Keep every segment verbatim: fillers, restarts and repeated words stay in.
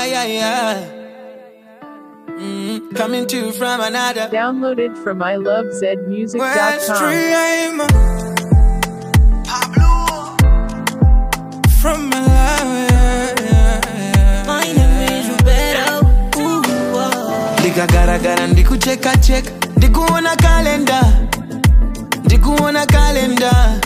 yeah, yeah. Mm, coming to you from another. Downloaded from I love Z music dot com. Pablo from Malawi. My name is Roberto. Dika gara gara ndiku cheka cheka, ndiku ona calendar, ndiku ona calendar.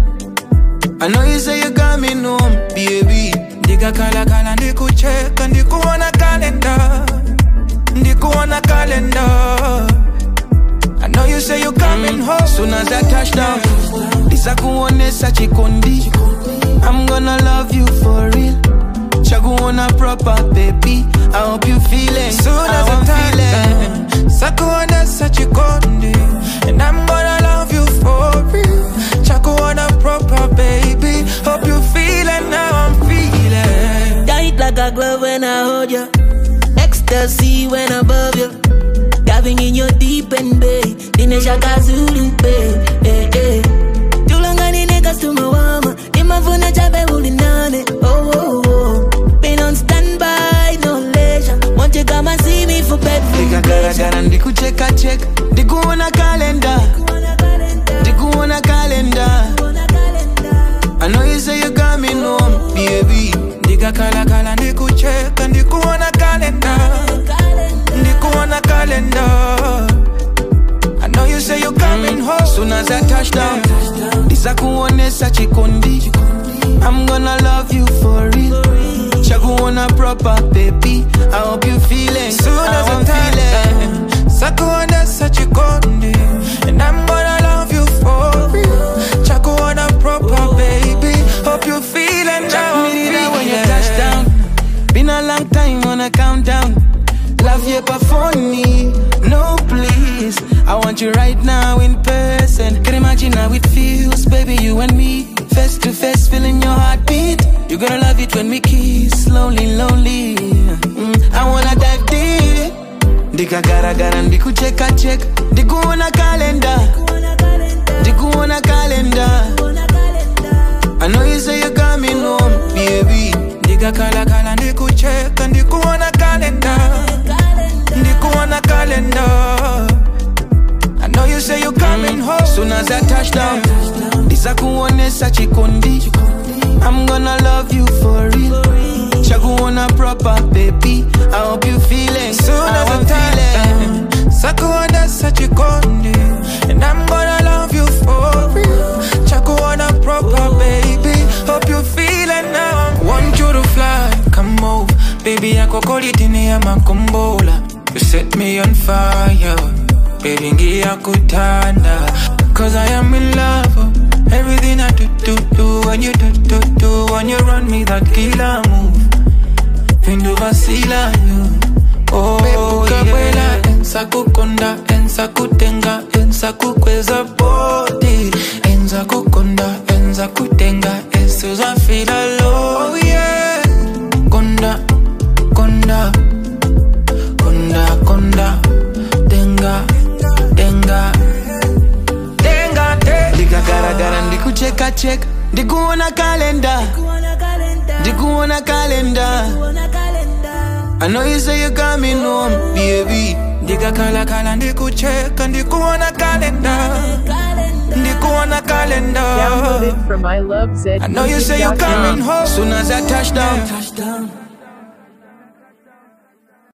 I know you say you're coming home, baby. Dika kala kala ndiku cheka, ndiku ona calendar, ndiku ona calendar. I know you say you're coming mm. home soon as I touch down. Disa kuonesa chikondi, I'm gonna love you for real. Chaguona proper, baby. I hope you feeling soon as I'm feeling. Sakuonesa chikondi, and I'm gonna love you for real. Chaguona proper, baby. Hope you feeling now I'm feeling. Tight like a glove when I hold you. Ecstasy when above you. Diving in your deep end, babe. Dinesha Kazulu, babe. Hey, hey. Tulangani niggas to my mama. Imavuna chabe ulinane. Oh, oh, oh. Been on standby, no leisure. Want you come and see me for bed. Dika gara gara ndiku cheka cheka, ndiku ona calendar, ndiku ona calendar. I know you say you're coming home, baby. Dika kala kala ndiku cheka, ndiku ona calendar, ndiku ona calendar. I know you say you're coming home soon as I touch down. Disa kuonesa chikondi, I'm gonna love you for real. Chaguona proper, baby. I hope you feeling soon as I'm feeling. Sakuonesa chikondi, and I'm gonna love you for real. Chaguona proper, baby. Hope you feeling now I'm feeling. When you touch down, been a long time on a countdown. Love you for me, no please. I want you right now in person. Can imagine how it feels, baby, you and me, face to face, feeling your heartbeat. You're gonna love it when we kiss, slowly, lonely. mm, I wanna dive deep. Dika gara gara ndiku cheka cheka, ndiku ona calendar, ndiku ona calendar. I know you say you're coming home, baby. Dika kala kala ndiku cheka, ndiku ona calendar, ndiku ona calendar. I know you say you're coming home soon as I touch down. Disa kuonesa chikondi, I'm gonna love you for real. Chaguona proper, baby. I hope you feeling soon as I'm feeling. Sakuonesa chikondi, and I'm gonna love you for real. Chaguona proper, baby. Hope you feeling now. Want you to fly, come over, baby. I go call it in the makombola. You set me on fire, baby. Ngia kutanda, cause I am in love. Everything I do, do, do, when you do, do, do, when you run me that killer move. Pindu vasila you, oh yeah. Ensa kukonda, ensa kutenga, ensa kukweza body. Ensa kukonda, ensa kutenga, ensa za feel alone. Oh yeah. Konda, konda, konda, konda, tenga, tenga, tenga, tenga. Dika gara gara ndiku cheka cheka, ndiku ona calendar, ndiku ona calendar. I know you say you're coming home, baby. Dika kala kala ndiku cheka, ndiku ona calendar, ndiku ona calendar. Downloaded from I love Z music dot com. I know you say you're coming home soon as I touch down.